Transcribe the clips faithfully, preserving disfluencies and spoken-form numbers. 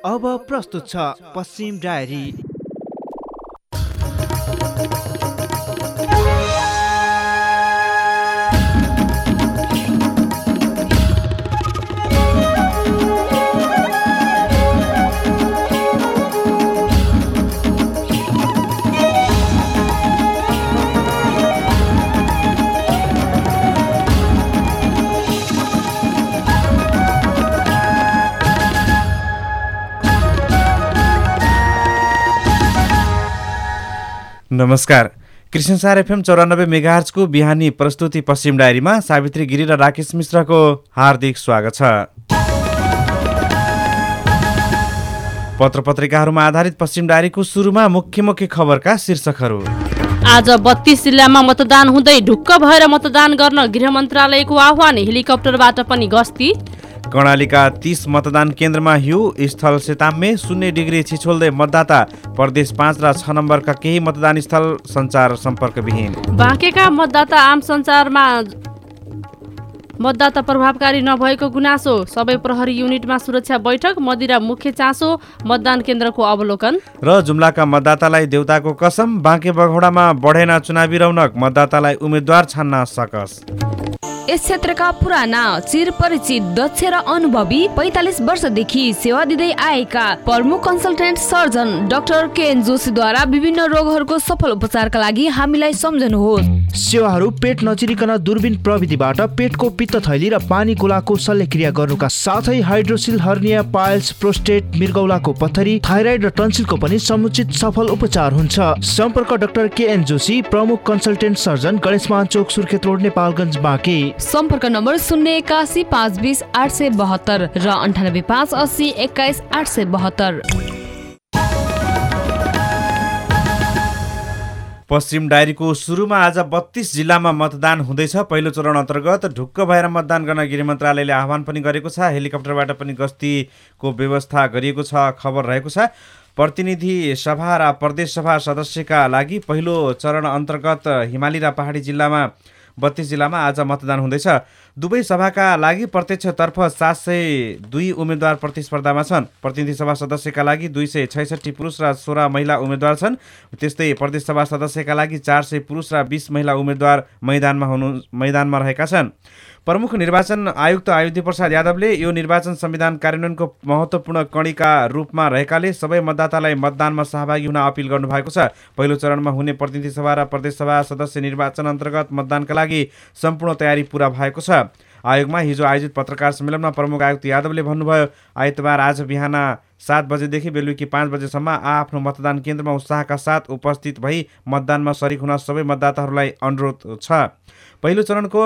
अब प्रस्तुत छ पश्चिम डायरी। नमस्कार। कृष्णसार एफएम चौरानब्बे मेगाहर्जको बिहानी प्रस्तुति पश्चिम डायरीमा सावित्री गिरी र राकेश मिश्रको हार्दिक स्वागत छ। पत्र पत्रिकाहरूमा आधारित पश्चिम डायरीको सुरुमा मुख्य मुख्य खबरका शीर्षकहरू। आज बत्तीस जिल्लामा मतदान हुँदै ढुक्क भएर मतदान गर्न गृह मन्त्रालयको आह्वान, हेलिकप्टरबाट पनि गस्ती। कर्णालीका तीस मतदान केन्द्रमा हिउँ, स्थल सेताम्मे शून्य डिग्री छिछोल्दै मतदाता। प्रदेश पाँच र छ नम्बरका केही मतदान स्थल सञ्चार सम्पर्कविहीन। बाँकेका मतदाता आम सञ्चारमा मतदाता प्रभावकारी नभएको गुनासो, सबै प्रहरी युनिटमा सुरक्षा बैठक, मदिरा मुख्य चासो, मतदान केन्द्रको अवलोकन। र जुम्लाका मतदातालाई देउताको कसम, बाँके बगौडामा बढेन चुनावी रौनक, मतदातालाई उम्मेद्वार छान्न सकस। यस क्षेत्रका पुराना चिरपरिचित दक्ष र अनुभवी पैंतालिस वर्षदेखि सेवा दिँदै आएका प्रमुख कन्सल्टेन्ट सर्जन डाक्टर केएन जोशीद्वारा विभिन्न रोगहरूको सफल उपचारका लागि हामीलाई सम्झनुहोस्। सेवाहरू पेट नचिरिकन दूरबीन प्रविधिबाट पेटको पित्त थैली र पानी गोलाको शल्यक्रिया गर्नुका साथै हाइड्रोसिल, हर्निया, पाइल्स, प्रोस्टेट, मृगौलाको पत्थरी, थाइराइड र टन्सिलको पनि समुचित सफल उपचार हुन्छ। सम्पर्क डाक्टर केएन जोशी, प्रमुख consultant surgeon, Ganeshman Chowk, Surkhet road, Nepalgunj, Banke. सम्पर्क नम्बर शून्य एकासी पाँच बिस आठ सय बहत्तर र अन्ठानब्बे पाँच अस्सी एक्काइस आठ सय बहत्तर। पश्चिम डायरीको सुरुमा आज बत्तीस जिल्लामा मतदान हुँदैछ। पहिलो चरण अन्तर्गत ढुक्क भएर मतदान गर्न गृह मन्त्रालयले आह्वान पनि गरेको छ। हेलिकप्टरबाट पनि गस्तीको व्यवस्था गरिएको छ, खबर रहेको छ। प्रतिनिधि सभा र प्रदेश सभा सदस्यका लागि पहिलो चरण अन्तर्गत हिमाली र पहाडी जिल्लामा बत्तीस जिल्लामा आज मतदान हुँदैछ। दुवै सभाका लागि प्रत्यक्षतर्फ सात सय दुई उम्मेद्वार प्रतिस्पर्धामा छन्। प्रतिनिधि सभा सदस्यका लागि दुई सय छैसठी पुरुष र सोह्र महिला उम्मेद्वार छन्। त्यस्तै प्रदेश सभा सदस्यका लागि चार सय पुरुष र बिस महिला उम्मेद्वार मैदानमा हुनु मैदानमा रहेका छन्। प्रमुख निर्वाचन आयुक्त अयोधी प्रसाद यादवले यो निर्वाचन संविधान कार्यान्वयनको महत्त्वपूर्ण कणीका रूपमा रहेकाले सबै मतदातालाई मतदानमा सहभागी हुन अपिल गर्नुभएको छ। पहिलो चरणमा हुने प्रतिनिधि सभा र प्रदेश सभा सदस्य निर्वाचन अन्तर्गत मतदानका लागि सम्पूर्ण तयारी पूरा भएको छ। आयोगमा हिजो आयोजित पत्रकार सम्मेलनमा प्रमुख आयुक्त यादवले भन्नुभयो, आइतबार आज बिहान सात बजेदेखि बेलुकी पाँच बजेसम्म आआफ्नो मतदान केन्द्रमा उत्साहका साथ उपस्थित भई मतदानमा सरिक हुन सबै मतदाताहरूलाई अनुरोध छ। पहिलो चरणको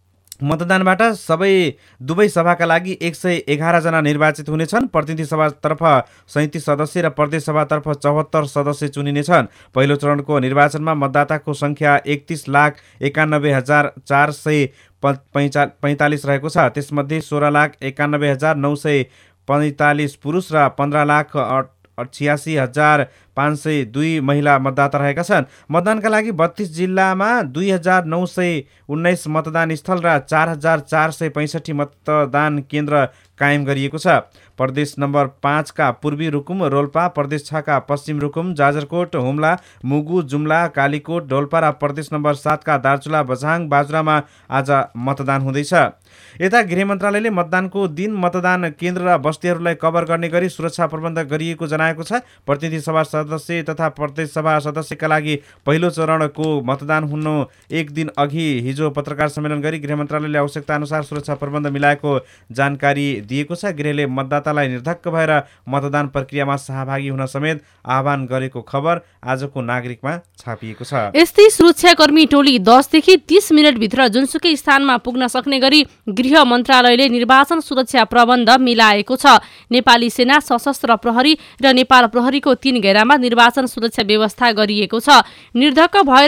मतदानबाट सबै दुवै सभाका लागि एक सय एघारजना निर्वाचित हुनेछन्। प्रतिनिधि सभातर्फ सैँतिस सदस्य र प्रदेश सभातर्फ चौहत्तर सदस्य चुनिनेछन्। पहिलो चरणको निर्वाचनमा मतदाताको सङ्ख्या एकतिस लाख एकानब्बे हजार चार सय पैँचा पैँतालिस रहेको छ। त्यसमध्ये सोह्र लाख एकानब्बे हजार नौ सय पैँतालिस पुरुष र पन्ध्र लाख छियासी हजार पाँच सय दुई महिला मतदाता रहेका छन्। मतदानका लागि बत्तीस जिल्लामा दुई हजार नौ सय उन्नाइस मतदान स्थल र चार हजार चार सय पैँसठी मतदान केन्द्र कायम गरिएको छ। प्रदेश नम्बर पाँचका पूर्वी रुकुम, रोल्पा, प्रदेश छका पश्चिम रुकुम, जाजरकोट, हुम्ला, मुगु, जुम्ला, कालीकोट, डोल्पा र प्रदेश नम्बर सातका दार्चुला, बझाङ, बाजुरामा आज मतदान हुँदैछ। यता गृह मन्त्रालयले मतदानको दिन मतदान केन्द्र र बस्तीहरूलाई कभर गर्ने गरी सुरक्षा प्रबन्ध गरिएको जनाएको छ। प्रतिनिधि सभा सदस्य तथा प्रदेश सभा सदस्यका लागि पहिलो चरणको मतदान हुनु एक दिन अघि हिजो पत्रकार सम्मेलन गरी गृह मन्त्रालयले आवश्यकता अनुसार सुरक्षा प्रबन्ध मिलाएको जानकारी दिएको छ। गृहले मतदातालाई निर्धक्क भएर मतदान प्रक्रियामा सहभागी हुन समेत आह्वान गरेको खबर आजको नागरिकमा छापिएको छ। यस्तै सुरक्षाकर्मी टोली दसदेखि तीस मिनटभित्र जुनसुकै स्थानमा पुग्न सक्ने गरी गृह मन्त्रालयले निर्वाचन सुरक्षा प्रबन्ध मिलाएको छ। नेपाली सेना, सशस्त्र प्रहरी र नेपाल प्रहरीको तीन घेरामा निर्वाचन सुरक्षा व्यवस्था गरिएको छ। निर्धक्क भएर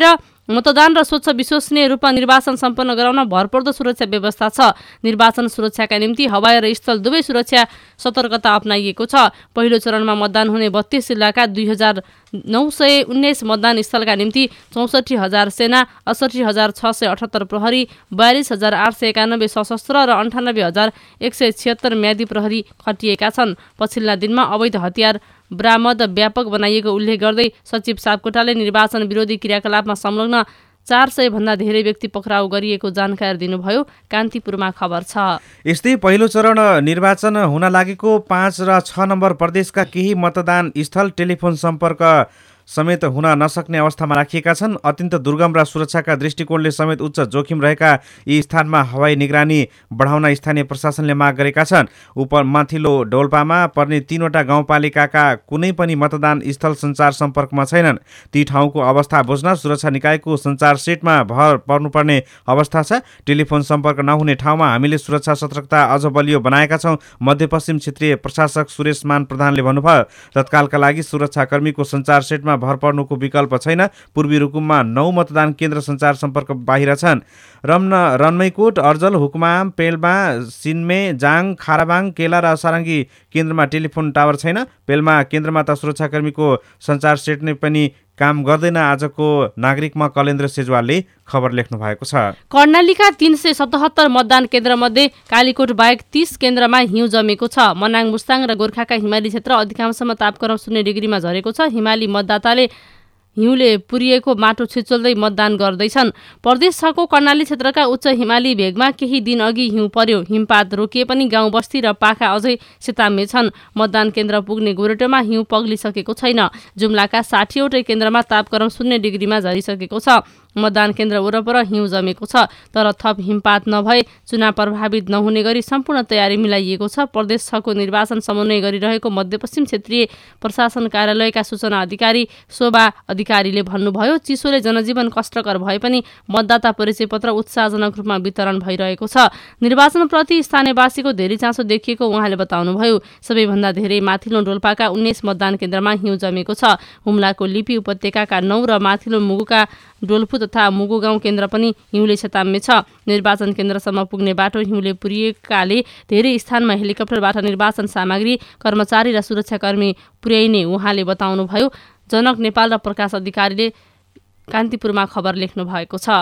मतदान र स्वच्छ विश्वसनीय रूपमा निर्वाचन सम्पन्न गराउन भरपर्दो सुरक्षा व्यवस्था छ। निर्वाचन सुरक्षाका निम्ति हवाई र स्थल दुवै सुरक्षा सतर्कता अप्नाइएको छ। पहिलो चरणमा मतदान हुने बत्तीस जिल्लाका दुई हजार नौ सय उन्नाइस मतदान स्थलका निम्ति चौसठी हजार सेना, अडसठी हजार छ सय अठहत्तर प्रहरी, बयालिस हजार आठ सय एकानब्बे सशस्त्र र अन्ठानब्बे हजार एक सय छिहत्तर म्यादी प्रहरी खटिएका छन्। पछिल्ला दिनमा अवैध हतियार बरामद व्यापक बनाइएको उल्लेख गर्दै सचिव सापकोटाले निर्वाचन विरोधी क्रियाकलापमा संलग्न चार सय भन्दा धेरै व्यक्ति पक्राउ गरिएको जानकारी दिनुभयो। कान्तिपुरमा खबर छ। यस्तै पहिलो चरण निर्वाचन हुन लागेको पाँच र छ नम्बर प्रदेशका केही मतदान स्थल टेलिफोन सम्पर्क समेत हुन नसक्ने अवस्थामा राखिएका छन्। अत्यन्त दुर्गम र सुरक्षाका दृष्टिकोणले समेत उच्च जोखिम रहेका यी स्थानमा हवाई निगरानी बढाउन स्थानीय प्रशासनले माग गरेका छन्। उप माथिल्लो डोल्पामा पर्ने तीनवटा गाउँपालिकाका कुनै पनि मतदान स्थल सञ्चार सम्पर्कमा छैनन्। ती ठाउँको अवस्था बुझ्न सुरक्षा निकायको सञ्चार सेटमा भर पर्नुपर्ने अवस्था छ। टेलिफोन सम्पर्क नहुने ठाउँमा हामीले सुरक्षा सतर्कता अझ बलियो बनाएका छौँ। मध्यपश्चिम क्षेत्रीय प्रशासक सुरेश मान प्रधानले भन्नुभयो, तत्कालका लागि सुरक्षाकर्मीको सञ्चार सेटमा भर पर्नुको विकल्प छैन। पूर्वी रुकुममा नौ मतदान केन्द्र सञ्चार सम्पर्क बाहिर छन्। रम्न रन्मैकोट, अर्जल, हुकुमाम, पेल्मा, सिन्मे, जाङ, खाराबाङ, केला र सारङ्गी केन्द्रमा टेलिफोन टावर छैन। पेल्मा केन्द्रमा त सुरक्षाकर्मीको सञ्चार सेट नै पनि काम गर्दैन। आजको नागरिकमा कलेन्द्र सेजवालले खबर लेख्नु भएको छ। कर्णालीका तीन सय सतहत्तर मतदान केन्द्र मध्ये कालीकोट बाहेक तीस केन्द्रमा हिउँ जमेको छ। मनाङ, मुस्ताङ र गोर्खाका हिमाली क्षेत्र अधिकांशमा तापक्रम शून्य डिग्रीमा झरेको छ। हिमाली मतदाताले हिउँले पुरिएको माटो छिचोल्दै मतदान गर्दैछन्। प्रदेश छको कर्णाली क्षेत्रका उच्च हिमाली भेगमा केही दिन अघि हिउँ पर्यो। हिमपात रोकिए पनि गाउँ बस्ती र पाखा अझै सेतामे छन्। मतदान केन्द्र पुग्ने गोरेटोमा हिउँ पग्लिसकेको छैन। जुम्लाका साठीवटै केन्द्रमा तापक्रम शून्य डिग्रीमा झरिसकेको छ। मतदान केन्द्र वरपर हिउँ जमेको छ। तर थप हिमपात नभए चुनाव प्रभावित नहुने गरी सम्पूर्ण तयारी मिलाइएको छ। प्रदेश छको निर्वाचन समन्वय गरिरहेको मध्यपश्चिम क्षेत्रीय प्रशासन कार्यालयका सूचना अधिकारी शोभा अधिकारीले भन्नुभयो, चिसोले जनजीवन कष्टकर भए पनि मतदाता परिचय पत्र उत्साहजनक रूपमा वितरण भइरहेको छ। निर्वाचनप्रति स्थानीयवासीको धेरै चासो देखिएको उहाँले बताउनुभयो। सबैभन्दा धेरै माथिल्लो डोल्पाका उन्नाइस मतदान केन्द्रमा हिउँ जमेको छ। हुम्लाको लिपि उपत्यकाका नौ र माथिल्लो मुगुका डोल्फु तथा मुगु गाउँ केन्द्र पनि हिउँले छेताम्मे छ। निर्वाचन केन्द्रसम्म पुग्ने बाटो हिउँले पुरिएकाले धेरै स्थानमा हेलिकप्टरबाट निर्वाचन सामग्री, कर्मचारी र सुरक्षाकर्मी पुर्याइने उहाँले बताउनुभयो। जनक नेपाल र प्रकाश अधिकारीले कान्तिपुरमा खबर लेख्नु भएको छ।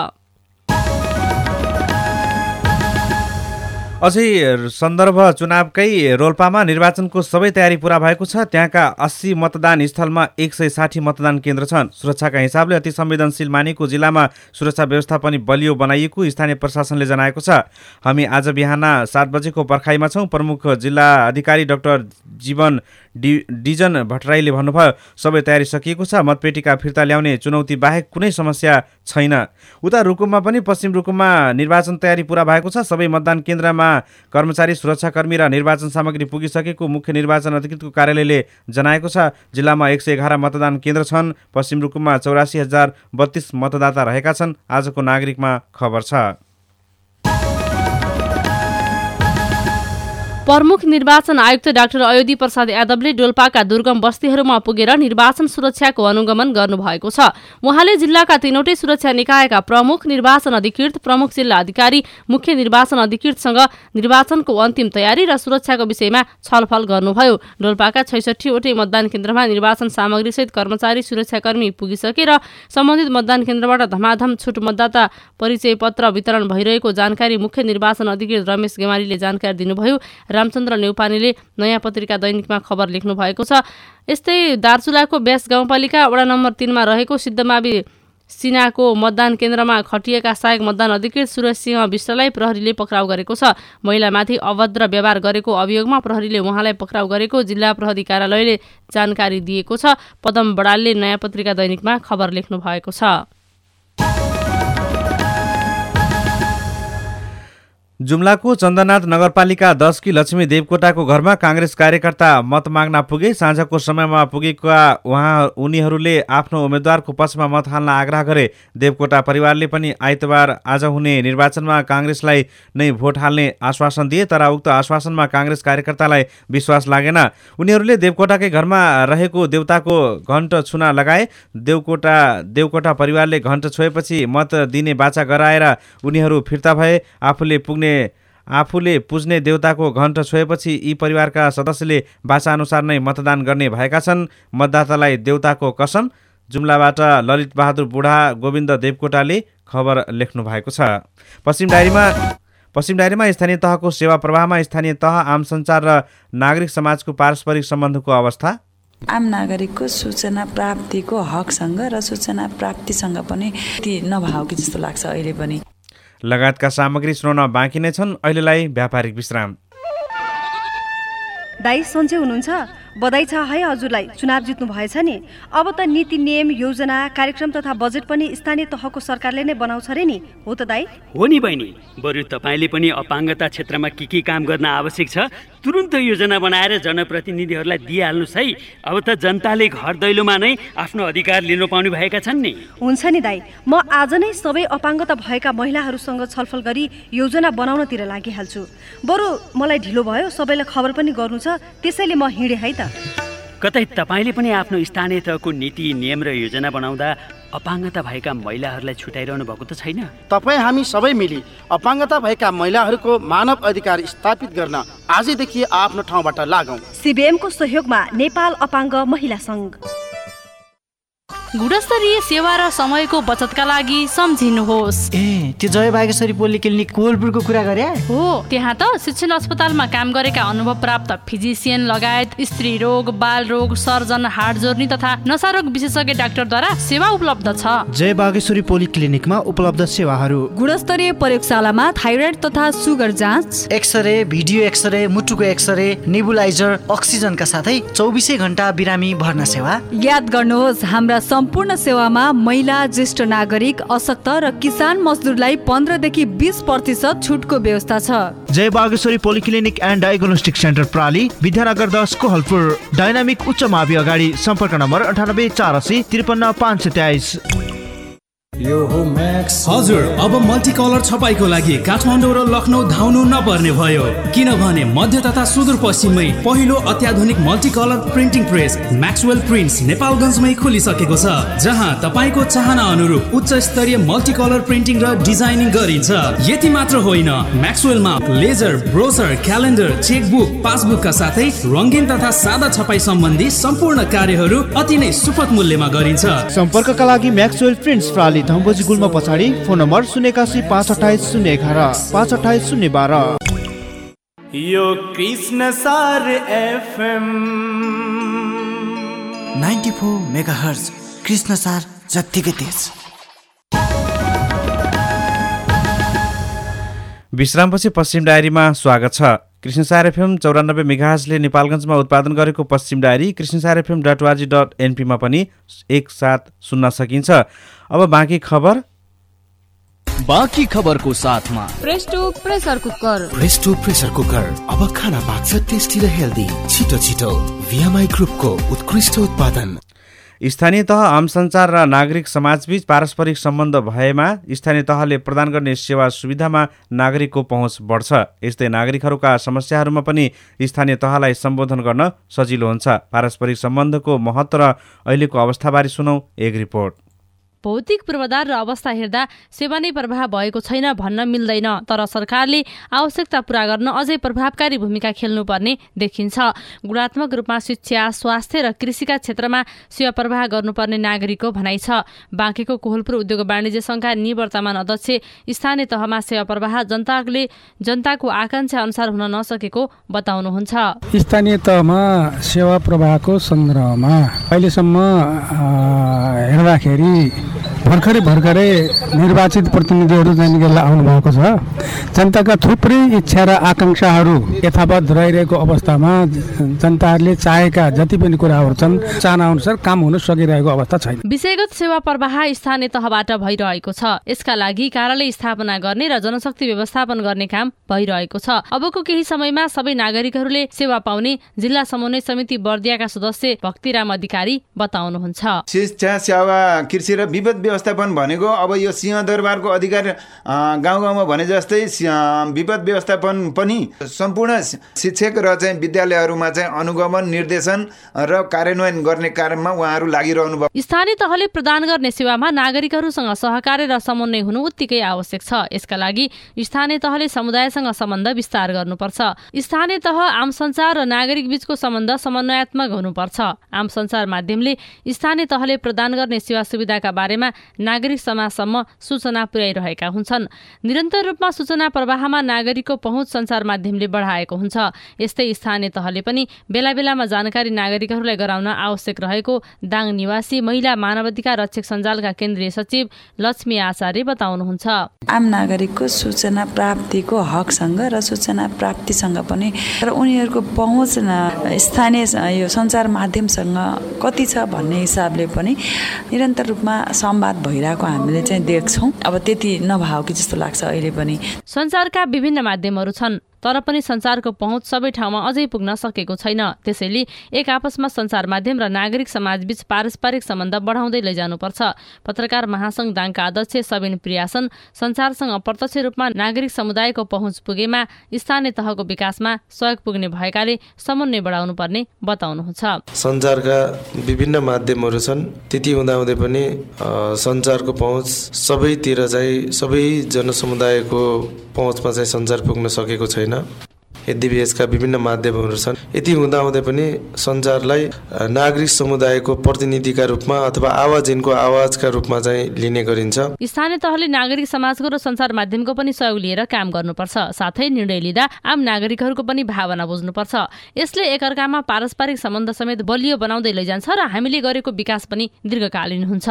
अझै सन्दर्भ चुनावकै रोल्पामा निर्वाचनको सबै तयारी पूरा भएको छ। त्यहाँका अस्सी मतदान स्थलमा एक सय साठी मतदान केन्द्र छन्। सुरक्षाका हिसाबले अति संवेदनशील मानिएको जिल्लामा सुरक्षा व्यवस्था पनि बलियो बनाइएको स्थानीय प्रशासनले जनाएको छ। हामी आज बिहान सात बजेको पर्खाइमा छौँ। प्रमुख जिल्ला अधिकारी डाक्टर जीवन डि डिजन भट्टराईले भन्नुभयो, सबै तयारी सकिएको छ। मतपेटिका फिर्ता ल्याउने चुनौती बाहेक कुनै समस्या छैन। उता रुकुममा पनि पश्चिम रुकुममा निर्वाचन तयारी पूरा भएको छ। सबै मतदान केन्द्रमा कर्मचारी, सुरक्षाकर्मी र निर्वाचन सामग्री पुगिसकेको मुख्य निर्वाचन अधिकृतको कार्यालयले जनाएको छ। जिल्लामा एक सय एघार मतदान केन्द्र छन्। पश्चिम रुकुममा चौरासी हजार बत्तीस मतदाता रहेका छन्। आजको नागरिकमा खबर छ। प्रमुख निर्वाचन आयुक्त डाक्टर अयोधी प्रसाद यादवले डोल्पाका दुर्गम बस्तीहरूमा पुगेर निर्वाचन सुरक्षाको अनुगमन गर्नुभएको छ। उहाँले जिल्लाका तीनवटै सुरक्षा निकायका प्रमुख, निर्वाचन अधिकृत, प्रमुख जिल्ला अधिकारी, मुख्य निर्वाचन अधिकृतसँग निर्वाचनको अन्तिम तयारी र सुरक्षाको विषयमा छलफल गर्नुभयो। डोल्पाका छैसठीवटै मतदान केन्द्रमा निर्वाचन सामग्रीसहित कर्मचारी, सुरक्षाकर्मी पुगिसकेर सम्बन्धित मतदान केन्द्रबाट धमाधम छुट मतदाता परिचय पत्र वितरण भइरहेको जानकारी मुख्य निर्वाचन अधिकृत रमेश गेवालीले जानकारी दिनुभयो। रामचन्द्र नेउपानेले नयाँ पत्रिका दैनिकमा खबर लेख्नु भएको छ। यस्तै दार्चुलाको ब्यास गाउँपालिका वडा नम्बर तीनमा रहेको सिद्धमावि सिनाको मतदान केन्द्रमा खटिएका सहायक मतदान अधिकृत सुरेश सिंह विष्टलाई प्रहरीले पक्राउ गरेको छ। महिलामाथि अभद्र व्यवहार गरेको अभियोगमा प्रहरीले उहाँलाई पक्राउ गरेको जिल्ला प्रहरी कार्यालयले जानकारी दिएको छ। पदम बडालले नयाँ पत्रिका दैनिकमा खबर लेख्नु भएको छ। जुम्लाको चन्दनाथ नगरपालिका दसकी लक्ष्मी देवकोटाको घरमा काङ्ग्रेस कार्यकर्ता मत माग्न पुगे। साँझको समयमा पुगेका उहाँ उनीहरूले आफ्नो उम्मेद्वारको पक्षमा मत हाल्न आग्रह गरे। देवकोटा परिवारले पनि आइतबार आज हुने निर्वाचनमा काङ्ग्रेसलाई नै भोट हाल्ने आश्वासन दिए, तर उक्त आश्वासनमा काङ्ग्रेस कार्यकर्तालाई विश्वास लागेन। उनीहरूले देवकोटाकै घरमा रहेको देवताको घण्ट छुन लगाए। देवकोटा देवकोटा परिवारले घण्ट छोएपछि मत दिने बाचा गराएर उनीहरू फिर्ता भए। आफूले पुग्ने आफूले पुज्ने देवताको घण्ट छोएपछि यी परिवारका सदस्यले बाचा अनुसार नै मतदान गर्ने भएका छन्। मतदातालाई देवताको कसम। जुम्लाबाट ललित बहादुर बुढा गोविन्द देवकोटाले खबर लेख्नु भएको छ। पश्चिम डायरीमा पश्चिम डायरीमा स्थानीय तहको सेवा प्रवाहमा स्थानीय तह, आम सञ्चार र नागरिक समाजको पारस्परिक सम्बन्धको अवस्था। आम नागरिकको सूचना प्राप्तिको हकसँग र सूचना प्राप्तिसँग पनि ती नभएको कि जस्तो लाग्छ अहिले पनि। लगायतका सामग्री सुनाउन बाँकी नै छन्। अहिलेलाई व्यापारिक विश्राम। दाइ सन्चै हुनुहुन्छ? बधाई छ है हजुरलाई, चुनाव जित्नु भएछ नि। अब त नीति नियम योजना कार्यक्रम तथा बजेट पनि स्थानीय तहको सरकारले नै बनाउँछ रे नि, हो त दाइ? हो नि बहिनी, बरु तपाईँले पनि अपाङ्गता क्षेत्रमा के के काम गर्न आवश्यक छ तुरुन्त योजना बनाएर जनप्रतिनिधिहरूलाई दिइहाल्नुहोस् है। अब त जनताले घर दैलोमा नै आफ्नो अधिकार लिनु पाउने भएका छन् नि। हुन्छ नि दाइ, म आज नै सबै अपाङ्गता भएका महिलाहरूसँग छलफल गरी योजना बनाउनतिर लागिहाल्छु। बरु मलाई ढिलो भयो, सबैलाई खबर पनि गर्नु छ, त्यसैले म हिँडेँ है त। कतै तपाईँले पनि आफ्नो स्थानीय तहको नीति नियम र योजना बनाउँदा अपाङ्गता भएका महिलाहरूलाई छुटाइरहनु भएको त छैन? तपाईँ हामी सबै मिली अपाङ्गता भएका महिलाहरूको मानव अधिकार स्थापित गर्न आजैदेखि आफ्नो ठाउँबाट लागौँ। सिबिएमको सहयोगमा नेपाल अपाङ्ग महिला सङ्घ। गुणस्तरीय सेवा र समयको बचतका लागि सम्झिनुहोस्। ए त्यो जय बागेश्वरी पोलिक्लिनिक कोहलपुरको कुरा गरे हो। त्यहाँ त शिक्षण अस्पतालमा काम गरेका अनुभव प्राप्त फिजिसियन लगायत स्त्री रोग, बाल रोग, सर्जन, हाड जोर्नी तथा नसारोग विशेषज्ञ डाक्टरद्वारा सेवा उपलब्ध छ। जय बागेश्वरी पोलिक्लिनिकमा उपलब्ध सेवाहरू: गुणस्तरीय प्रयोगशालामा थाइरोइड तथा सुगर जाँच, एक्सरे, भिडियो एक्सरे, मुटुको एक्सरे, नेबुलाइजर, अक्सिजनका साथै चौबिसै घण्टा बिरामी भर्ना सेवा। याद गर्नुहोस्, हाम्रा सम्पूर्ण सेवामा महिला, ज्येष्ठ नागरिक, अशक्त र किसान मजदुरलाई पन्ध्रदेखि बिस प्रतिशत छुटको व्यवस्था छ। Jai Bageshwari polyclinic and diagnostic centre प्राली, विद्यानगर दस कोहलपुर। डाइनामिक उच्च मावि अगाडि। सम्पर्क नम्बर अन्ठानब्बे चार असी त्रिपन्न पाँच सय तेइस। हजुर, अब मल्टिकलर छपाईको लागि काठमाडौँ र लखनऊ धाउनु नपर्ने भयो, किनभने मध्य तथा सुदूरपश्चिममै पहिलो अत्याधुनिक multicolour printing press Maxwell prints नेपालगञ्जमै खुलिसकेको छ, जहाँ तपाईँको चाहना अनुरूप उच्च स्तरीय मल्टिकलर प्रिन्टिङ र डिजाइनिङ गरिन्छ। यति मात्र होइन, म्याक्सवेलमा लेजर, ब्रोसर, क्यालेन्डर, चेकबुक, पासबुकका साथै रङ्गीन तथा सादा छपाई सम्बन्धी सम्पूर्ण कार्यहरू अति नै सुपथ मूल्यमा गरिन्छ। सम्पर्कका लागि म्याक्सवेल प्रिन्ट्स प्राली, धम्बोजी गुल्मा पछाडि। फोन नम्बर शून्य एकासी पाँच अठाइस शून्य एघार पाँच अठाइस शून्य बाह्र। यो Krishnasar FM ninety four megahertz, Krishnasar जत्तिकै तेज। विश्रामपछि पश्चिम डायरीमा स्वागत छ। कृष्णसार एफएम चौरानब्बे मेगाहर्जले नेपालगञ्जमा उत्पादन गरेको Paschim dairy Krishnasar FM dot org dot एनपीमा पनि एकसाथ सुन्न सकिन्छ। अब बाँकी खबर बाँकी खबरको साथमा Presto pressure cooker. Presto pressure cooker अब खाना पाक्छ टेस्टी र हेल्दी। छिटो छिटो भिएमआई ग्रुपको उत्कृष्ट उत्पादन। स्थानीय तह, आम सञ्चार र नागरिक समाजबीच पारस्परिक सम्बन्ध भएमा स्थानीय तहले प्रदान गर्ने सेवा सुविधामा नागरिकको पहुँच बढ्छ। यस्तै नागरिकहरूका समस्याहरूमा पनि स्थानीय तहलाई सम्बोधन गर्न सजिलो हुन्छ। पारस्परिक सम्बन्धको महत्त्व र अहिलेको अवस्थाबारे सुनौ एक रिपोर्ट। भौतिक पूर्वाधार र अवस्था हेर्दा सेवा नै प्रभाव भएको छैन भन्न मिल्दैन, तर सरकारले आवश्यकता पूरा गर्न अझै प्रभावकारी भूमिका खेल्नुपर्ने देखिन्छ। गुणात्मक रूपमा शिक्षा, स्वास्थ्य र कृषिका क्षेत्रमा सेवा प्रवाह गर्नुपर्ने नागरिकको भनाइ छ। बाँकीको कोहलपुर उद्योग वाणिज्य सङ्घका निवर्तमान अध्यक्ष स्थानीय तहमा सेवा प्रवाह जनताले जनताको आकांक्षा अनुसार हुन नसकेको बताउनुहुन्छ। स्थानीय तहमा सेवा प्रवाहको सन्दर्भमा अहिलेसम्म हेर्दाखेरि भर्खरै भर्खरै निर्वाचित प्रतिनिधिहरू चाहिँ आउनु भएको छ। जनताका थुप्रै इच्छा र आकाङ्क्षाहरू यथावत रहिरहेको अवस्थामा जनताहरूले चाहेका जति पनि कुराहरू छन् चाहना अनुसार काम हुन सकिरहेको अवस्था छैन। विषयगत सेवा प्रवाह स्थानीय तहबाट भइरहेको छ। यसका लागि कार्यालय स्थापना गर्ने र जनशक्ति व्यवस्थापन गर्ने काम भइरहेको छ। अबको केही समयमा सबै नागरिकहरूले सेवा पाउने जिल्ला समन्वय समिति बर्दियाका सदस्य भक्तिराम अधिकारी बताउनुहुन्छ। शिक्षा, सेवा, कृषि र विपद व्यवस्थापन भनेको अब यो सिंहदरबारको अधिकार गाउँ गाउँमा भने जस्तै विपद व्यवस्थापन पनि सम्पूर्ण शिक्षक र चाहिँ विद्यालयहरूमा चाहिँ अनुगमन, निर्देशन र कार्यान्वयन गर्ने कार्यमा उहाँहरू लागिरहनु भयो। स्थानीय तहले प्रदान गर्ने सेवामा नागरिकहरूसँग सहकार्य र समन्वय हुनु उत्तिकै आवश्यक छ। यसका लागि स्थानीय तहले समुदायसँग सम्बन्ध विस्तार गर्नुपर्छ। स्थानीय तह, आम सञ्चार र नागरिक बीचको सम्बन्ध समन्वयात्मक हुनुपर्छ। आम सञ्चार माध्यमले स्थानीय तहले प्रदान गर्ने सेवा सुविधाका बारेमा नागरिक समाजसम्म सूचना पुर्याइरहेका हुन्छन्। निरन्तर रूपमा सूचना प्रवाहमा नागरिकको पहुँच सञ्चार माध्यमले बढाएको हुन्छ। यस्तै स्थानीय तहले पनि बेला बेलामा जानकारी नागरिकहरूलाई गराउन आवश्यक रहेको दाङ निवासी महिला मानवाधिकार रक्षक सञ्जालका केन्द्रीय सचिव लक्ष्मी आचार्य बताउनुहुन्छ। आम नागरिकको सूचना प्राप्तिको हकसँग र सूचना प्राप्तिसँग पनि र उनीहरूको पहुँच स्थानीय यो सञ्चार माध्यमसँग कति छ भन्ने हिसाबले पनि निरन्तर रूपमा संवाद भइरहेको हामीले चाहिँ देख्छौँ। अब त्यति नभएको कि जस्तो लाग्छ अहिले पनि। सञ्चारका विभिन्न माध्यमहरू छन्, तर पनि सञ्चारको पहुँच सबै ठाउँमा अझै पुग्न सकेको छैन। त्यसैले एक आपसमा सञ्चार माध्यम र नागरिक समाजबीच पारस्परिक सम्बन्ध बढाउँदै लैजानुपर्छ। पत्रकार महासङ्घ दाङका अध्यक्ष सबिन प्रियासन सञ्चारसँग प्रत्यक्ष रूपमा नागरिक समुदायको पहुँच पुगेमा स्थानीय तहको विकासमा सहयोग पुग्ने भएकाले समन्वय बढाउनु पर्ने बताउनुहुन्छ। सञ्चारका विभिन्न माध्यमहरू छन्, त्यति हुँदाहुँदै पनि सञ्चारको पहुँच सबैतिर चाहिँ सबै जनसमुदायको पहुँचमा चाहिँ सञ्चार पुग्न सकेको छैन। यद्यपि यसका विभिन्न माध्यमहरू छन्, यति हुँदाहुँदै पनि सञ्चारलाई नागरिक समुदायको प्रतिनिधिका रूपमा अथवा आवाजिनको आवाजका रूपमा चाहिँ लिने गरिन्छ। स्थानीय तहले नागरिक समाजको र सञ्चार माध्यमको पनि सहयोग लिएर काम गर्नुपर्छ। साथै निर्णय लिँदा आम नागरिकहरूको पनि भावना बुझ्नुपर्छ। यसले एकअर्कामा पारस्परिक सम्बन्ध समेत बलियो बनाउँदै लैजान्छ र हामीले गरेको विकास पनि दीर्घकालीन हुन्छ।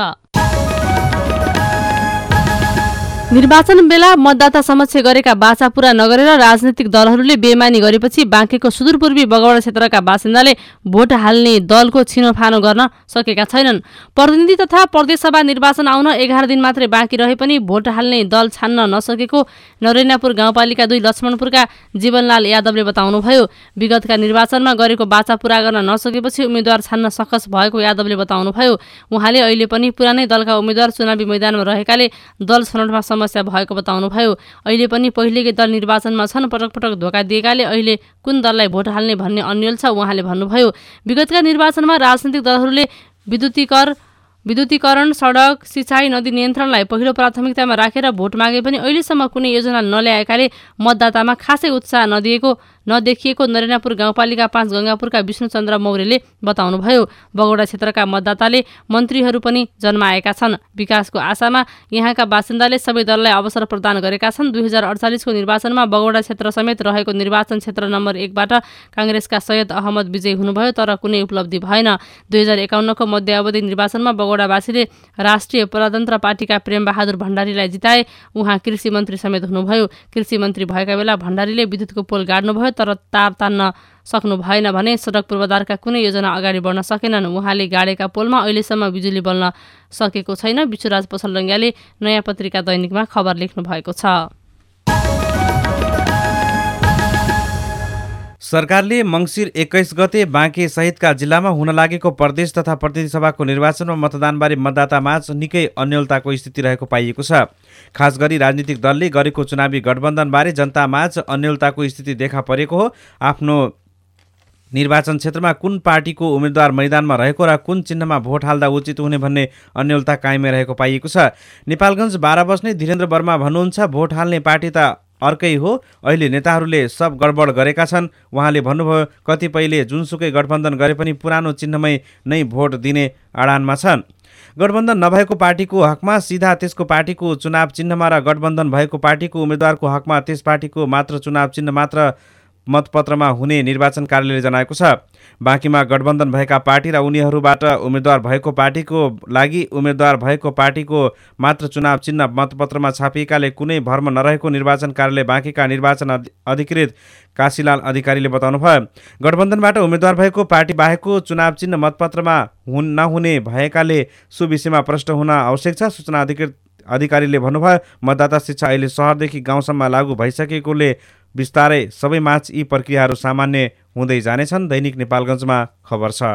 निर्वाचन बेला मतदाता समक्ष गरेका बाचा पूरा नगरेर राजनीतिक दलहरूले बेमानी गरेपछि बाँकेको सुदूरपूर्वी बगौडा क्षेत्रका बासिन्दाले भोट हाल्ने दलको छिनोफानो गर्न सकेका छैनन्। प्रतिनिधि तथा प्रदेशसभा निर्वाचन आउन एघार दिन मात्रै बाँकी रहे पनि भोट हाल्ने दल छान्न नसकेको नरेनापुर गाउँपालिका दुई लक्ष्मणपुरका जीवनलाल यादवले बताउनुभयो। विगतका निर्वाचनमा गरेको बाचा पूरा गर्न नसकेपछि उम्मेद्वार छान्न सकस भएको यादवले बताउनुभयो। उहाँले अहिले पनि पुरानै दलका उम्मेद्वार चुनावी मैदानमा रहेकाले दल छनौटमा समस्या भएको बताउनुभयो। अहिले पनि पहिलेकै दल निर्वाचनमा छन्, पटक पटक धोका दिएकाले अहिले कुन दललाई भोट हाल्ने भन्ने अन्यल छ उहाँले भन्नुभयो। विगतका निर्वाचनमा राजनीतिक दलहरूले विद्युतीकर विद्युतीकरण, सडक, सिँचाइ, नदी नियन्त्रणलाई पहिलो प्राथमिकतामा राखेर भोट मागे पनि अहिलेसम्म कुनै योजना नल्याएकाले मतदातामा खासै उत्साह नदिएको नदेखिएको नरेनापुर गाउँपालिका पाँच गङ्गापुरका विष्णुचन्द्र मौर्यले बताउनुभयो। बगौडा क्षेत्रका मतदाताले मन्त्रीहरू पनि जन्माएका छन्। विकासको आशामा यहाँका बासिन्दाले सबै दललाई अवसर प्रदान गरेका छन्। दुई हजार अडचालिसको निर्वाचनमा बगौडा क्षेत्र समेत रहेको निर्वाचन क्षेत्र नम्बर एकबाट काङ्ग्रेसका सैयद अहमद विजयी हुनुभयो, तर कुनै उपलब्धि भएन। दुई हजार एकाउन्नको मध्यावधि निर्वाचनमा बगौडावासीले राष्ट्रिय प्रजातन्त्र पार्टीका प्रेमबहादुर भण्डारीलाई जिताए। उहाँ कृषि मन्त्री समेत हुनुभयो। कृषि मन्त्री भएका बेला भण्डारीले विद्युतको पोल गाड्नुभयो, तर तार तान्न सक्नु भएन भने सडक पूर्वाधारका कुनै योजना अगाडि बढ्न सकेनन्। उहाँले गाडेका पोलमा अहिलेसम्म बिजुली बल्न सकेको छैन। विश्वराज पसलडङ्गाले नयाँ पत्रिका दैनिकमा खबर लेख्नु भएको छ। सरकारले मङ्सिर एक्काइस गते बाँके सहितका जिल्लामा हुन लागेको प्रदेश तथा प्रतिनिधि सभाको निर्वाचनमा मतदानबारे मतदातामाझ निकै अन्यलताको स्थिति रहेको पाइएको छ। खास गरी राजनीतिक दलले गरेको चुनावी गठबन्धनबारे जनतामाझ अन्यलताको स्थिति देखा परेको हो। आफ्नो निर्वाचन क्षेत्रमा कुन पार्टीको उम्मेद्वार मैदानमा रहेको र कुन चिन्हमा भोट हाल्दा उचित हुने भन्ने अन्यलता कायमै रहेको पाइएको छ। नेपालगञ्ज बाह्र बस्ने धीरेन्द्र वर्मा भन्नुहुन्छ, भोट हाल्ने पार्टी त अर्कै हो, अहिले नेताहरूले सब गडबड गरेका छन्। उहाँले भन्नुभयो, कतिपयले जुनसुकै गठबन्धन गरे पनि पुरानो चिन्हमै नै भोट दिने अडानमा छन्। गठबन्धन नभएको पार्टीको हकमा सिधा त्यसको पार्टीको चुनाव चिन्हमा र गठबन्धन भएको पार्टीको उम्मेद्वारको हकमा त्यस पार्टीको मात्र चुनाव चिन्ह मात्र मतपत्रमा हुने निर्वाचन कार्यालयले जनाएको छ। बाँकीमा गठबन्धन भएका पार्टी र उनीहरूबाट उम्मेद्वार भएको पार्टीको लागि उम्मेद्वार भएको पार्टीको मात्र चुनाव चिन्ह मतपत्रमा छापिएकाले कुनै भर्म नरहेको निर्वाचन कार्यालय बाँकीका निर्वाचन अधिकृत काशीलाल अधिकारीले बताउनुभयो। गठबन्धनबाट उम्मेद्वार भएको पार्टी बाहेकको चुनाव चिन्ह मतपत्रमा हुन नहुने भएकाले सो विषयमा प्रश्न हुन आवश्यक छ। सूचना अधिकृत अधिकारीले भन्नुभयो, मतदाता शिक्षा अहिले सहरदेखि गाउँसम्म लागू भइसकेकोले बिस्तारै सबै माझ यी प्रक्रियाहरू सामान्य हुँदै जानेछन्। दैनिक नेपालगञ्जमा खबर छ।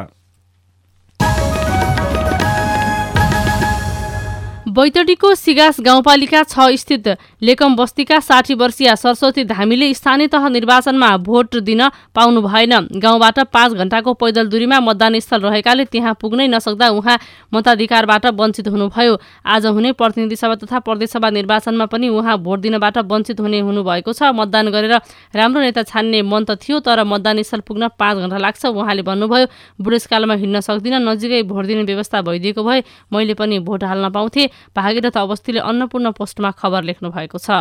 बैतडीको सिगास गाउँपालिका छ स्थित लेकम बस्तीका साठी वर्षीय सरस्वती धामीले स्थानीय तह निर्वाचनमा भोट दिन पाउनु भएन। गाउँबाट पाँच घण्टाको पैदल दूरीमा मतदान स्थल रहेकाले त्यहाँ पुग्नै नसक्दा उहाँ मताधिकारबाट वञ्चित हुनुभयो। आज हुने प्रतिनिधि सभा तथा प्रदेशसभा निर्वाचनमा पनि उहाँ भोट दिनबाट वञ्चित हुने हुनुभएको छ। मतदान गरेर राम्रो नेता छान्ने मन त थियो, तर मतदान स्थल पुग्न पाँच घण्टा लाग्छ। उहाँले भन्नुभयो, बुढेसकालमा हिँड्न सक्दिनँ, नजिकै भोट दिने व्यवस्था भइदिएको भए मैले पनि भोट हाल्न पाउँथे। भागीरथ अवस्थीले अन्नपूर्ण पोस्टमा खबर लेख्नु भएको छ।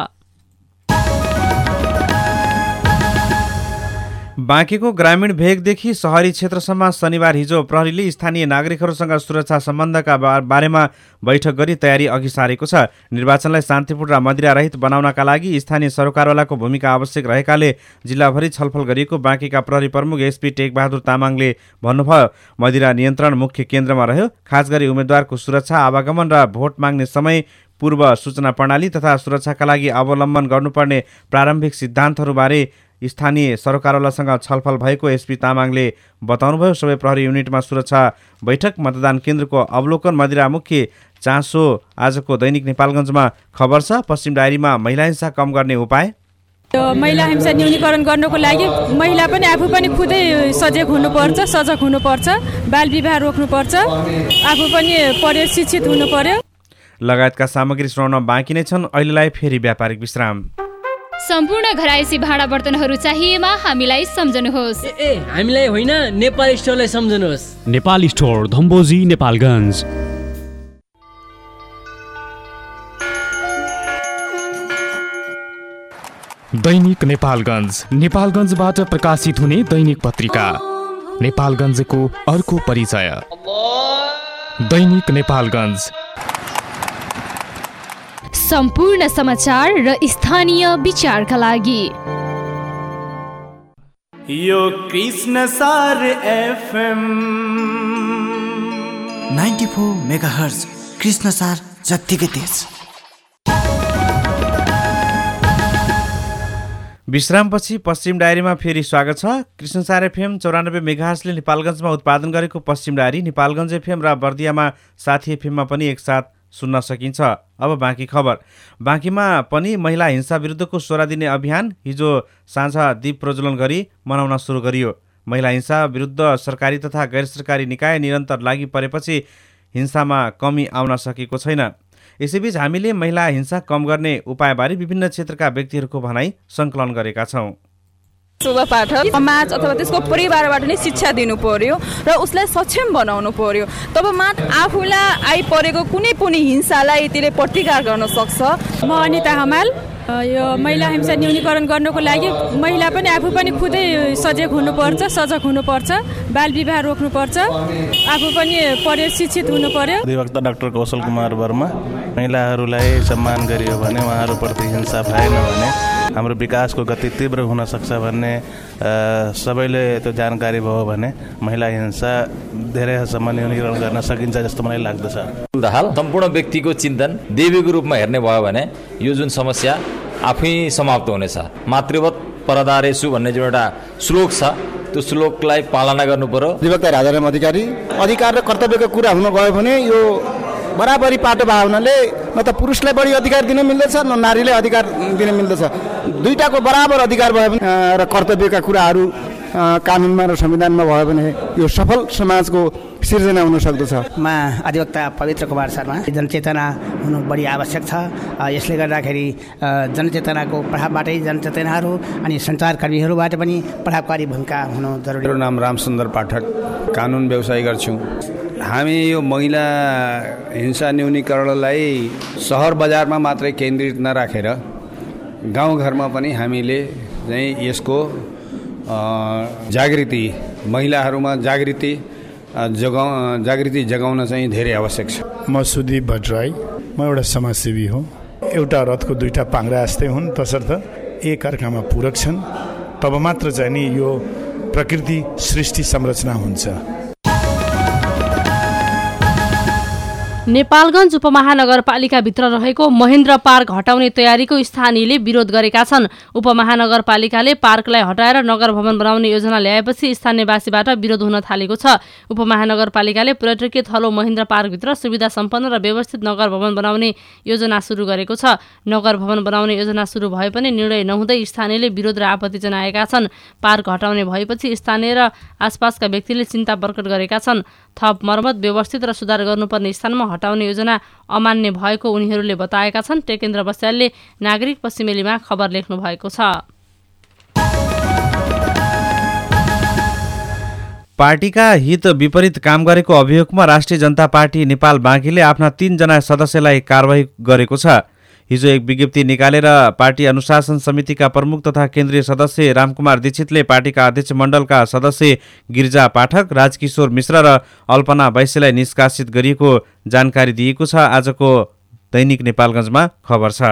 बाँकीको ग्रामीण भेगदेखि सहरी क्षेत्रसम्म शनिबार हिजो प्रहरीले स्थानीय नागरिकहरूसँग सुरक्षा सम्बन्धका बारेमा बैठक गरी तयारी अघि सारेको छ। निर्वाचनलाई शान्तिपूर्ण र मदिरारहित बनाउनका लागि स्थानीय सरकारवालाको भूमिका आवश्यक रहेकाले जिल्लाभरि छलफल गरिएको बाँकीका प्रहरी प्रमुख एसपी टेकबहादुर तामाङले भन्नुभयो। मदिरा नियन्त्रण मुख्य केन्द्रमा रह्यो। खास गरी उम्मेद्वारको सुरक्षा, आवागमन र भोट माग्ने समय पूर्व सूचना प्रणाली तथा सुरक्षाका लागि अवलम्बन गर्नुपर्ने प्रारम्भिक सिद्धान्तहरूबारे स्थानीय सरकारवालासँग छलफल भएको एसपी तामाङले बताउनुभयो। सबै प्रहरी युनिटमा सुरक्षा बैठक, मतदान केन्द्रको अवलोकन, मदिरा मुख्य चासो। आजको दैनिक नेपालगञ्जमा खबर छ। पश्चिम डायरीमा महिला हिंसा कम गर्ने उपाय। महिला हिंसा न्यूनीकरण गर्नको लागि महिला पनि आफू पनि खुदै सजग हुनुपर्छ, सजग हुनुपर्छ, बाल विवाह रोक्नुपर्छ, आफू पनि प्रशिक्षित हुनु पर्यो लगायतका सामग्री सुनाउन बाँकी नै छन्। अहिलेलाई फेरि व्यापारिक विश्राम। सम्पूर्ण घरायसी भाँडा बर्तनहरू चाहिएमा हामीलाई सम्झनुहोस्। ए हामीलाई होइन, नेपाल स्टोरलाई सम्झनुहोस्। नेपाल स्टोर, धम्बोजी, नेपालगञ्ज। दैनिक नेपालगञ्ज, नेपालगञ्जबाट प्रकाशित हुने दैनिक पत्रिका। नेपालगञ्जको अर्को परिचय। दैनिक नेपालगञ्ज, सम्पूर्ण समाचार र स्थानीय विचारका लागि। यो कृष्ण सार एफएम चौरानब्बे मेगाहर्ज, कृष्ण सार जत्तिकै तेज। विश्रामपछि पश्चिम डायरीमा फेरि स्वागत छ। कृष्णसार एफएम चौरानब्बे मेगाहर्जले नेपालगञ्जमा उत्पादन गरेको पश्चिम डायरी नेपालगञ्ज एफएम र बर्दियामा साथी एफएममा पनि एकसाथ सुन्न सकिन्छ। अब बाँकी खबर। बाँकीमा पनि महिला हिंसा विरुद्धको सोह्र दिने अभियान हिजो साँझ दीप प्रज्वलन गरी मनाउन सुरु गरियो। महिला हिंसा विरुद्ध सरकारी तथा गैर सरकारी निकाय निरन्तर लागि परेपछि हिंसामा कमी आउन सकेको छैन। यसैबीच हामीले महिला हिंसा कम गर्ने उपायबारे विभिन्न क्षेत्रका व्यक्तिहरूको भनाई सङ्कलन गरेका छौँ। शोभा पाठक समाज अथवा त्यसको परिवारबाट नै शिक्षा दिनु पर्यो र उसलाई सक्षम बनाउनु पर्यो। तब मात्र आफूलाई आइपरेको कुनै पनि हिंसालाई त्यसले प्रतिकार गर्न सक्छ। म अनिता हमाल। यो महिला हिंसा न्यूनीकरण गर्नको लागि महिला पनि आफू पनि खुदै सजग हुनुपर्छ, सजग हुनुपर्छ, बाल विवाह रोक्नुपर्छ, आफू पनि प्रशिक्षित हुनु पर्यो। अधिवक्ता डाक्टर कौशल कुमार वर्मा। महिलाहरूलाई सम्मान गरियो भने, उहाँहरूप्रति हिंसा भएन भने हाम्रो विकासको गति तीव्र हुन सक्छ भन्ने सबैले त्यो जानकारी भयो भने महिला हिंसा धेरै हदसम्म न्यूनीकरण गर्न सकिन्छ जस्तो मलाई लाग्दछ। हाल सम्पूर्ण व्यक्तिको चिन्तन देवीको रूपमा हेर्ने भयो भने यो जुन समस्या आफै समाप्त हुनेछ। मातृवत परदारेसु भन्ने जुन एउटा श्लोक छ, त्यो श्लोकलाई पालना गर्नु पर्यो। अधिवक्ता राजाराम अधिकारी, अधिकार र कर्तव्यको कुरा हुन गयो भने यो बराबरी पाटो भावनाले न त पुरुषलाई बढी अधिकार दिन मिल्दछ, न नारीले अधिकार दिन मिल्दछ। दुईटाको बराबर अधिकार भयो भने र कर्तव्यका कुराहरू कानुनमा र संविधानमा भयो भने यो सफल समाजको सिर्जना हुन सक्दछ। म अधिवक्ता पवित्र कुमार शर्मा। जनचेतना हुनु बढी आवश्यक छ। यसले गर्दाखेरि जनचेतनाको प्रभावबाटै जनचेतनाहरू अनि सञ्चारकर्मीहरूबाट पनि प्रभावकारी भूमिका हुनु जरुरी। मेरो नाम रामसुन्दर पाठक, कानुन व्यवसाय गर्छु। हामी यो महिला हिंसा न्यूनीकरणलाई सहर बजारमा मात्रै केन्द्रित नराखेर गाउँघरमा पनि हामीले चाहिँ यसको जागृति महिलाहरूमा जागृति जगा जागृति जगाउन चाहिँ धेरै आवश्यक छ। म सुदीप भट्टराई, म एउटा समाजसेवी हो। एउटा रथको दुईटा पाङ्ग्रा जस्तै हुन्, तसर्थ एक अर्कामा पूरक छन्, तब मात्र चाहिँ नि यो प्रकृति सृष्टि संरचना हुन्छ। नेपालगञ्ज उपमहानगरपालिकाभित्र रहेको महेन्द्र पार्क हटाउने तयारीको स्थानीयले विरोध गरेका छन्। उपमहानगरपालिकाले पार्कलाई हटाएर नगर भवन बनाउने योजना ल्याएपछि स्थानीयवासीबाट विरोध हुन थालेको छ। उपमहानगरपालिकाले पर्यटकीय थलो महेन्द्र पार्कभित्र सुविधा सम्पन्न र व्यवस्थित नगर भवन बनाउने योजना सुरु गरेको छ। नगर भवन बनाउने योजना सुरु भए पनि निर्णय नहुँदै स्थानीयले विरोध र आपत्ति जनाएका छन्। पार्क हटाउने भएपछि स्थानीय र आसपासका व्यक्तिले चिन्ता प्रकट गरेका छन्। थप मर्मत, व्यवस्थित र सुधार गर्नुपर्ने स्थानमा हटाउने योजना अमान्य भएको उनीहरूले बताएका छन्। टेकेन्द्र बस्यालले नागरिक पश्चिमेलीमा खबर लेख्नु भएको छ। पार्टीका हित विपरीत काम गरेको अभियोगमा राष्ट्रिय जनता पार्टी नेपाल बाँकीले आफ्ना तीनजना सदस्यलाई कारवाही गरेको छ। हिजो एक विज्ञप्ति निकालेर पार्टी अनुशासन समितिका प्रमुख तथा केन्द्रीय सदस्य रामकुमार दीक्षितले पार्टीका अध्यक्ष मण्डलका सदस्य गिरिजा पाठक, राजकिशोर मिश्र र अल्पना वैश्यलाई निष्कासित गरिएको जानकारी दिएको छ। आजको दैनिक नेपालगञ्जमा खबर छ।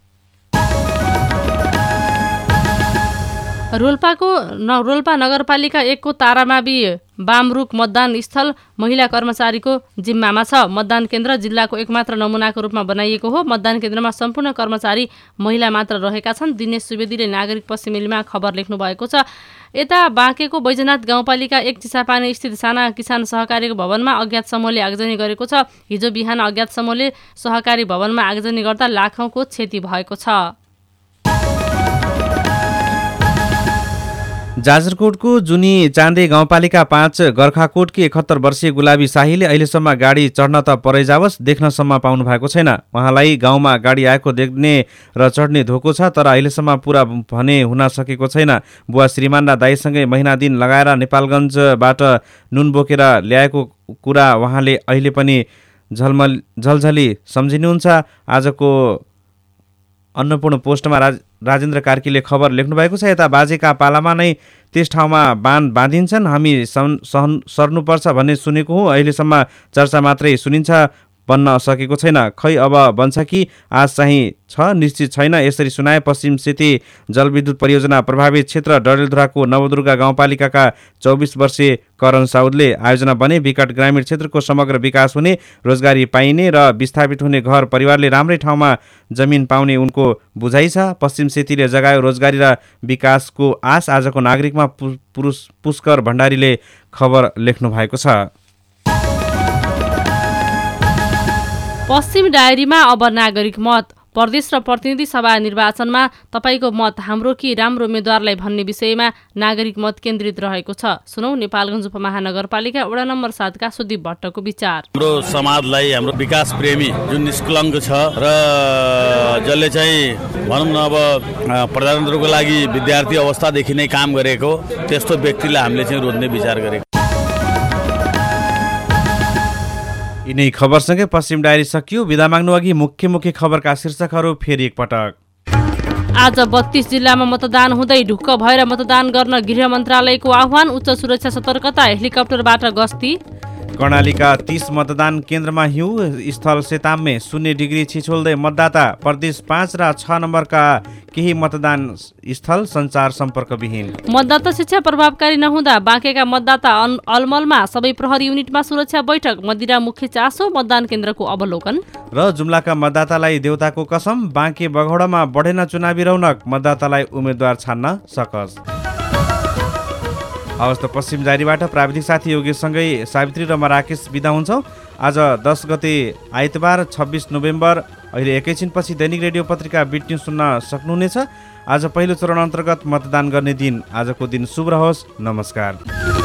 रोल्पाको न रोल्पा नगरपालिका एकको तारामावि बामरुक मतदान स्थल महिला कर्मचारीको जिम्मामा छ। मतदान केन्द्र जिल्लाको एकमात्र नमुनाको रूपमा बनाइएको हो। मतदान केन्द्रमा सम्पूर्ण कर्मचारी महिला मात्र रहेका छन्। दिनेश सुवेदीले नागरिक पश्चिमेलीमा खबर लेख्नु भएको छ। यता बाँकेको बैजनाथ गाउँपालिका एक चिसापानी स्थित साना किसान सहकारीको भवनमा अज्ञात समूहले आगजनी गरेको छ। हिजो बिहान अज्ञात समूहले सहकारी भवनमा आगजनी गर्दा लाखौँको क्षति भएको छ। जाजरकोटको जुनी चाँदे गाउँपालिका पाँच गर्खाकोटकी एकहत्तर वर्षीय गुलाबी शाहीले अहिलेसम्म गाडी चढ्न त परै जावस् देख्नसम्म पाउनु भएको छैन। उहाँलाई गाउँमा गाडी आएको देख्ने र चढ्ने धोको छ, तर अहिलेसम्म पुरा भने हुन सकेको छैन। बुवा श्रीमान र दाईसँगै महिना दिन लगाएर नेपालगञ्जबाट नुन बोकेर ल्याएको कुरा उहाँले अहिले पनि झलमल झलझली सम्झिनुहुन्छ। आजको अन्नपूर्ण पोस्टमा राज राजेन्द्र कार्कीले खबर लेख्नु भएको छ। यता बाजेका पालामा नै त्यस ठाउँमा बाँध बाँधिन्छन्, हामी सहन सर्नुपर्छ भन्ने सुनेको हुँ। अहिलेसम्म चर्चा मात्रै सुनिन्छ, बन्न सकेको छैन। खै अब बन्छ कि आज चाहिँ छ निश्चित छैन। यसरी सुनाए पश्चिम सेती जलविद्युत परियोजना प्रभावित क्षेत्र डडेलधुराको नवदुर्गा गाउँपालिकाका चौबिस वर्षीय करण साउदले आयोजना बने विकट ग्रामीण क्षेत्रको समग्र विकास हुने, रोजगारी पाइने र विस्थापित हुने घर परिवारले राम्रै ठाउँमा जमिन पाउने उनको बुझाइ छ। पश्चिम सेतीले जगायो रोजगारी र विकासको आश। आजको नागरिकमा पुरुष पुष्कर भण्डारीले खबर लेख्नु भएको छ। पश्चिम डायरीमा अब नागरिक मत। प्रदेश र प्रतिनिधि सभा निर्वाचनमा तपाईँको मत हाम्रो कि राम्रो उम्मेद्वारलाई भन्ने विषयमा नागरिक मत केन्द्रित रहेको छ। सुनौ नेपालगञ्ज उपमहानगरपालिका वडा नम्बर सातका सुदीप भट्टको विचार। हाम्रो समाजलाई, हाम्रो विकास प्रेमी जुन निष्कलङ्क छ र जसले चाहिँ भनौँ न अब प्रधानमन्त्रीको लागि विद्यार्थी अवस्थादेखि नै काम गरेको त्यस्तो व्यक्तिलाई हामीले चाहिँ रोज्ने विचार गरेको। यिनै खबरसँगै पश्चिम डायरी सकियो। बिदा माग्नु अघि मुख्य मुख्य खबरका शीर्षकहरू फेरि एकपटक। आज बत्तीस जिल्लामा मतदान हुँदै ढुक्क भएर मतदान गर्न गृह मन्त्रालयको आह्वान। उच्च सुरक्षा सतर्कता, हेलिकप्टरबाट गस्ती। कर्णालीका तीस मतदान केन्द्रमा हिउँ, स्थल सेताममे शून्य डिग्री छिछोल्दै मतदाता। प्रदेश पाँच र छ नम्बरका केही मतदान स्थल सञ्चार सम्पर्कविहीन। मतदाता शिक्षा प्रभावकारी नहुँदा बाँकेका मतदाता अलमलमा सबै प्रहरी युनिटमा सुरक्षा बैठक। मदिरा मुख्य चासो, मतदान केन्द्रको अवलोकन। र जुम्लाका मतदातालाई देउताको कसम, बाँके बगौडामा बढेन चुनावी रौनक, मतदातालाई उम्मेद्वार छान्न सकस। हवस् त पश्चिम डायरीबाट प्राविधिक साथी योगेशसँगै सावित्री र म राकेश बिदा हुन्छौँ। आज दस गते आइतबार छब्बिस नोभेम्बर। अहिले एकैछिनपछि दैनिक रेडियो पत्रिका बिट न्युज सुन्न सक्नुहुनेछ। आज पहिलो चरण अन्तर्गत मतदान गर्ने दिन। आजको दिन शुभ रहोस्। नमस्कार।